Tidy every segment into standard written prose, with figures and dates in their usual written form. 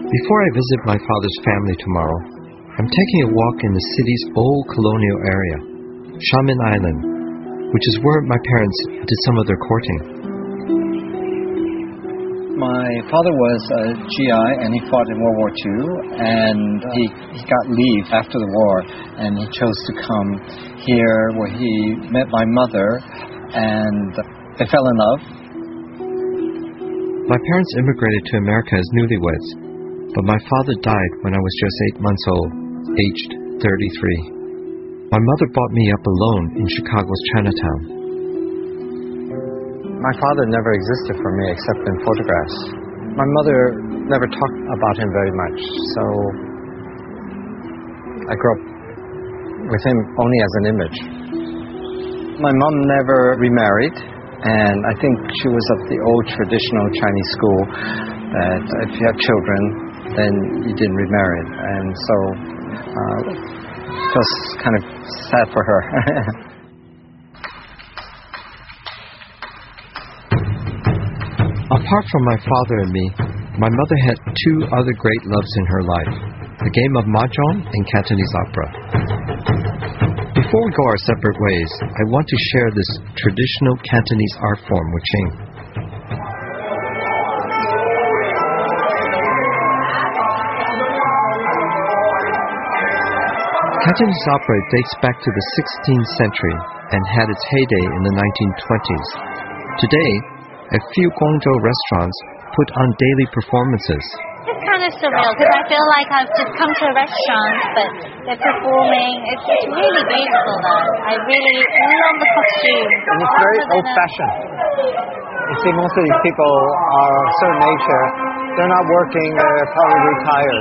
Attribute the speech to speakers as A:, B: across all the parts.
A: Before I visit my father's family tomorrow, I'm taking a walk in the city's old colonial area, Xiamen Island, which is where my parents did some of their courting.
B: My father was a GI and he fought in World War II, and he got leave after the war, and he chose to come here where he met my mother and they fell in love.
A: My parents immigrated to America as newlyweds, but my father died when I was just 8 months old, aged 33. My mother brought me up alone in Chicago's Chinatown.
C: My father never existed for me except in photographs. My mother never talked about him very much, so I grew up with him only as an image. My mom never remarried, and I think she was of the old traditional Chinese school that if you have children, then you didn't remarry. And so it was kind of sad for her.
A: Apart from my father and me, my mother had two other great loves in her life, the game of mahjong and Cantonese opera. Before we go our separate ways, I want to share this traditional Cantonese art form with Ching. Cantonese opera dates back to the 16th century and had its heyday in the 1920s. Today, a few Guangzhou restaurants put on daily performances.
D: It's kind of surreal because I feel like I've just come to a restaurant, but they're performing. It's really beautiful though. I really love the costume.
C: And it's very old-fashioned. You see, most of these people are of a certain nature. They're not working, they're probably retired.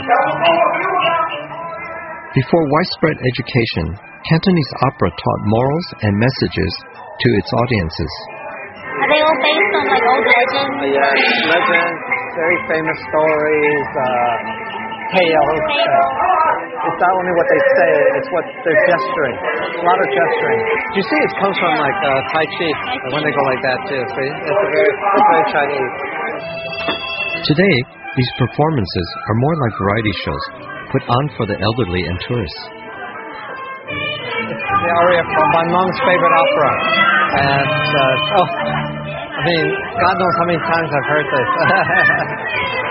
A: Before widespread education, Cantonese opera taught morals and messages to its audiences.
D: Are they all based on like old legends?
C: Yes, legends, very famous stories, tales. It's not only what they say, it's what they're gesturing. A lot of gesturing. You see, it comes from like Tai Chi, when they go like that too. See, it's very Chinese.
A: Today, these performances are more like variety shows, put on for the elderly and tourists.
C: It's the aria from my mom's favorite opera. And, I mean, God knows how many times I've heard this.